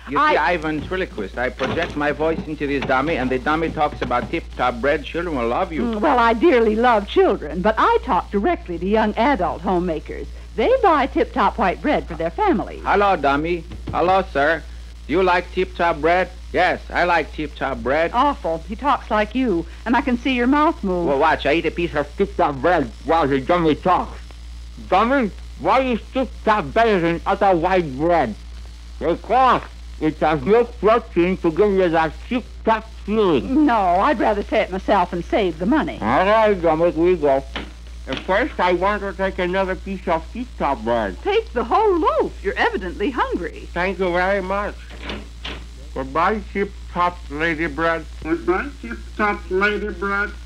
You see, I ventriloquist. I project my voice into this dummy, and the dummy talks about tip-top bread. Children will love you. Well, I dearly love children, but I talk directly to young adult homemakers. They buy tip-top white bread for their families. Hello, dummy. Hello, sir. Do you like tip-top bread? Yes, I like tip-top bread. Awful. He talks like you, and I can see your mouth move. Well, watch. I eat a piece of tip-top bread while the dummy talks. Dummy, why is tip-top better than other white bread? Because it has milk protein to give you that tip-top feeling. No, I'd rather say it myself and save the money. All right, dummy, we go. At first, I want to take another piece of tip-top bread. Take the whole loaf. You're evidently hungry. Thank you very much. Goodbye, tip-top lady bread. Goodbye, tip-top lady bread.